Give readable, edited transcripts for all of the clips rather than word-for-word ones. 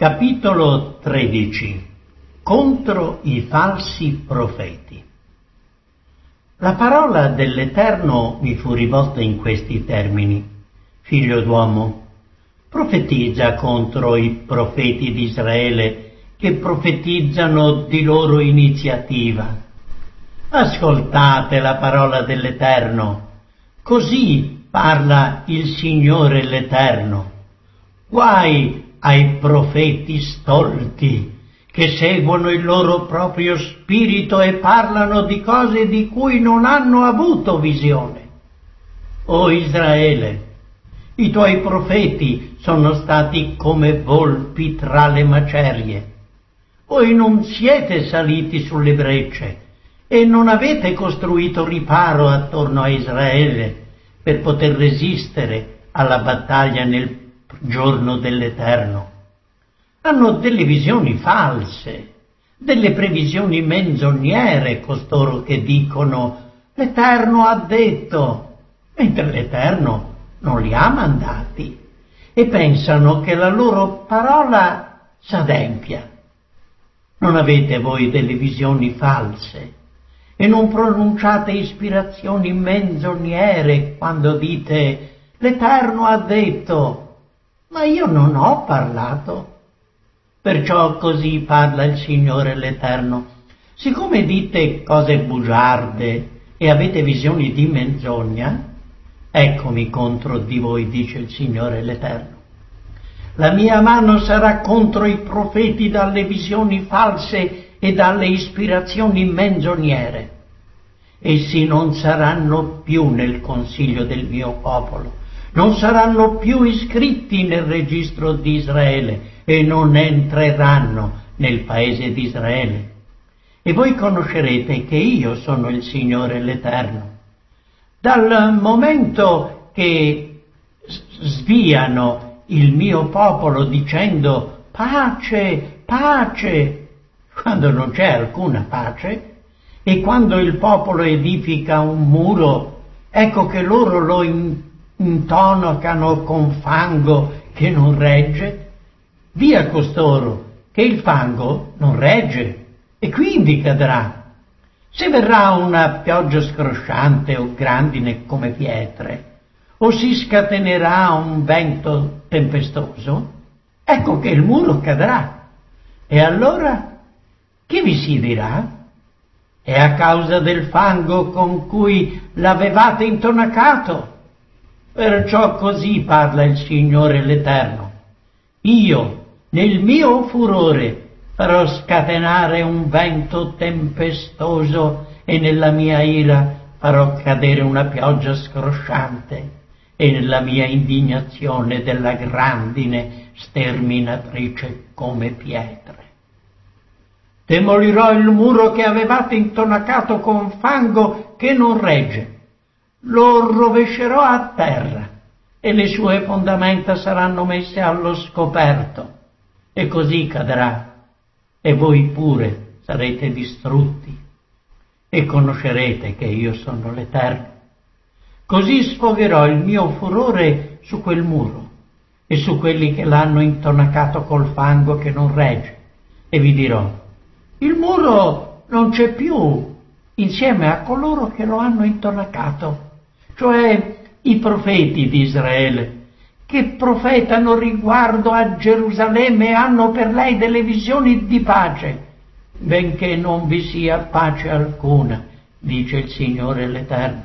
Capitolo 13. Contro i falsi profeti. La parola dell'Eterno mi fu rivolta in questi termini: Figlio d'uomo, profetizza contro i profeti di Israele che profetizzano di loro iniziativa. Ascoltate la parola dell'Eterno, così parla il Signore l'Eterno. Guai ai profeti stolti che seguono il loro proprio spirito e parlano di cose di cui non hanno avuto visione. O Israele, i tuoi profeti sono stati come volpi tra le macerie. Voi non siete saliti sulle brecce e non avete costruito riparo attorno a Israele per poter resistere alla battaglia nel giorno dell'Eterno. Hanno delle visioni false, delle previsioni menzognere costoro che dicono l'Eterno ha detto, mentre l'Eterno non li ha mandati, e pensano che la loro parola s'adempia. Non avete voi delle visioni false e non pronunciate ispirazioni menzognere quando dite l'Eterno ha detto, ma io non ho parlato. Perciò così parla il Signore l'Eterno. Siccome dite cose bugiarde e avete visioni di menzogna, eccomi contro di voi, dice il Signore l'Eterno. La mia mano sarà contro i profeti dalle visioni false e dalle ispirazioni menzognere. Essi non saranno più nel consiglio del mio popolo, non saranno più iscritti nel registro di Israele e non entreranno nel paese di Israele. E voi conoscerete che io sono il Signore l'Eterno. Dal momento che sviano il mio popolo dicendo pace, pace, quando non c'è alcuna pace, e quando il popolo edifica un muro, ecco che loro lo intonacano con fango che non regge. Via costoro, che il fango non regge e quindi cadrà. Se verrà una pioggia scrosciante o grandine come pietre, o si scatenerà un vento tempestoso, ecco che il muro cadrà. E allora che vi si dirà? È a causa del fango con cui l'avevate intonacato. Perciò così parla il Signore l'Eterno. Io, nel mio furore, farò scatenare un vento tempestoso e nella mia ira farò cadere una pioggia scrosciante e nella mia indignazione della grandine sterminatrice come pietre. Demolirò il muro che avevate intonacato con fango che non regge. Lo rovescerò a terra e le sue fondamenta saranno messe allo scoperto e così cadrà e voi pure sarete distrutti e conoscerete che io sono l'Eterno. Così sfogherò il mio furore su quel muro e su quelli che l'hanno intonacato col fango che non regge e vi dirò: il muro non c'è più insieme a coloro che lo hanno intonacato, cioè i profeti di Israele, che profetano riguardo a Gerusalemme e hanno per lei delle visioni di pace, benché non vi sia pace alcuna, dice il Signore l'Eterno.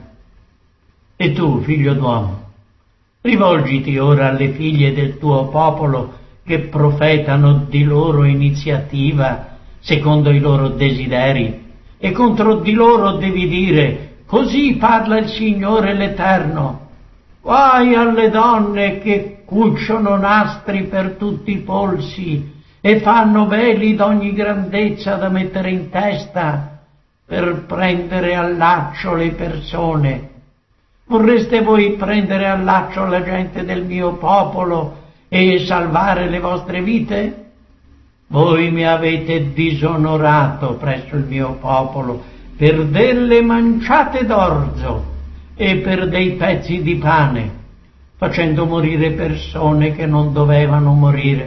E tu, figlio d'uomo, rivolgiti ora alle figlie del tuo popolo che profetano di loro iniziativa, secondo i loro desideri, e contro di loro devi dire: così parla il Signore l'Eterno. Guai alle donne che cuciono nastri per tutti i polsi e fanno veli d'ogni grandezza da mettere in testa per prendere a laccio le persone. Vorreste voi prendere a laccio la gente del mio popolo e salvare le vostre vite? Voi mi avete disonorato presso il mio popolo per delle manciate d'orzo e per dei pezzi di pane, facendo morire persone che non dovevano morire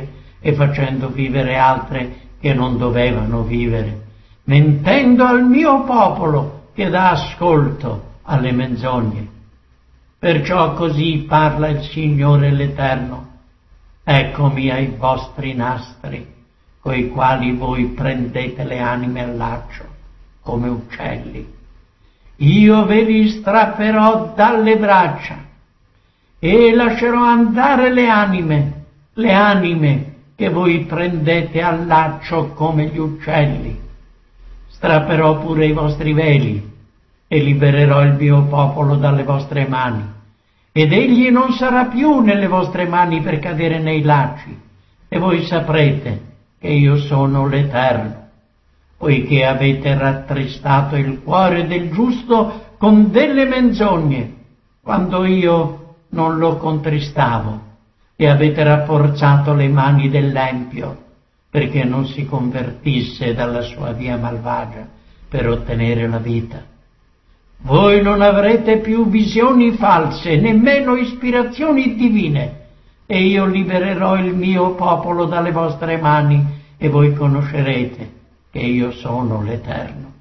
e facendo vivere altre che non dovevano vivere, mentendo al mio popolo che dà ascolto alle menzogne. Perciò così parla il Signore l'Eterno: eccomi ai vostri nastri, coi quali voi prendete le anime al laccio, come uccelli. Io ve li strapperò dalle braccia e lascerò andare le anime che voi prendete al laccio come gli uccelli. Strapperò pure i vostri veli e libererò il mio popolo dalle vostre mani, ed egli non sarà più nelle vostre mani per cadere nei lacci, e voi saprete che io sono l'Eterno, poiché avete rattristato il cuore del giusto con delle menzogne, quando io non lo contristavo, e avete rafforzato le mani dell'empio, perché non si convertisse dalla sua via malvagia per ottenere la vita. Voi non avrete più visioni false, nemmeno ispirazioni divine, e io libererò il mio popolo dalle vostre mani, e voi conoscerete che io sono l'Eterno.